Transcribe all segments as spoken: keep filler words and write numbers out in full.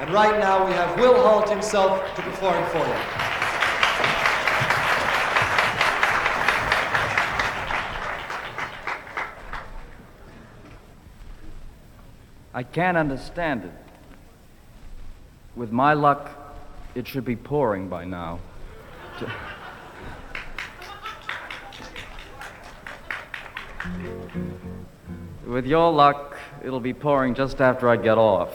And right now we have Will Holt himself to perform for you. I can't understand it. With my luck, it should be pouring by now. With your luck, it'll be pouring just after I get off.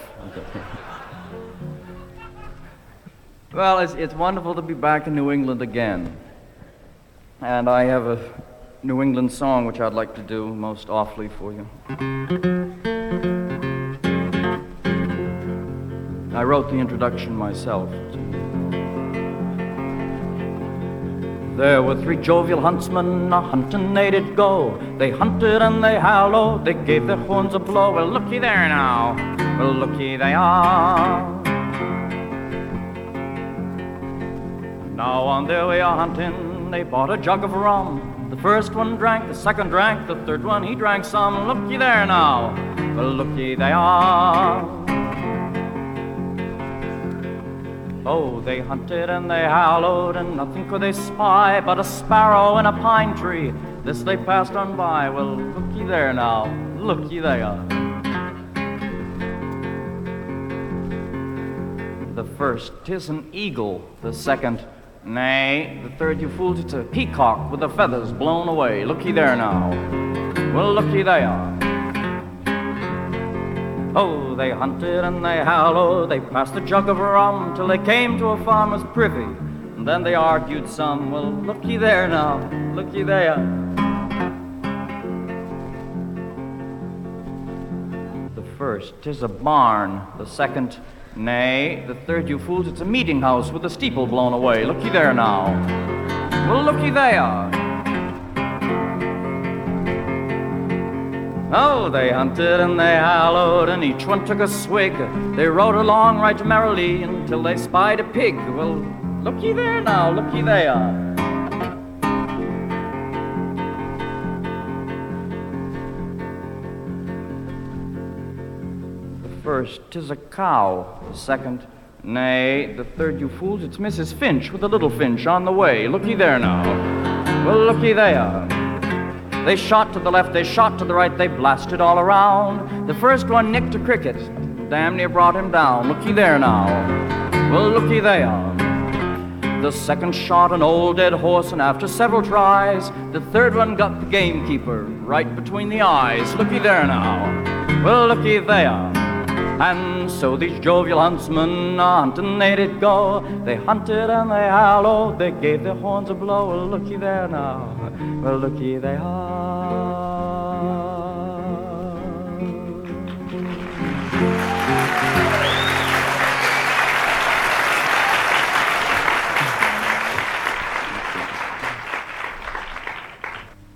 Well, it's, it's wonderful to be back in New England again. And I have a New England song which I'd like to do most awfully for you. I wrote the introduction myself. There were three jovial huntsmen, a hunting they did go. They hunted and they hallowed, they gave their horns a blow. Well, looky there now, well, looky they are. Now on their way a hunting, they bought a jug of rum. The first one drank, the second drank, the third one he drank some. Looky there now, well, looky they are. Oh, they hunted and they hallowed, and nothing could they spy but a sparrow in a pine tree. This they passed on by. Well, looky there now, looky there. The first, 'tis an eagle. The second, nay. The third, you fools, it's a peacock with the feathers blown away. Looky there now, well, looky there. Oh, they hunted and they hallowed, they passed a jug of rum till they came to a farmer's privy, and then they argued some. Well, looky there now, looky there. The first, 'tis a barn. The second, nay. The third, you fools, it's a meeting house with the steeple blown away. Looky there now, well, looky there. Oh, they hunted and they hallowed, and each one took a swig. They rode along right merrily until they spied a pig. Well, looky there now, looky there. The first, 'tis a cow. The second, nay. The third, you fools, it's Missus Finch with a little finch on the way. Looky there now, well, looky there. They shot to the left, they shot to the right, they blasted all around. The first one nicked a cricket, damn near brought him down. Looky there now, well, looky there. The second shot an old dead horse, and after several tries, the third one got the gamekeeper right between the eyes. Looky there now, well, looky there. And so these jovial huntsmen hunting they did go. They hunted and they hallowed, they gave their horns a blow. Well, looky there now, well, looky they are.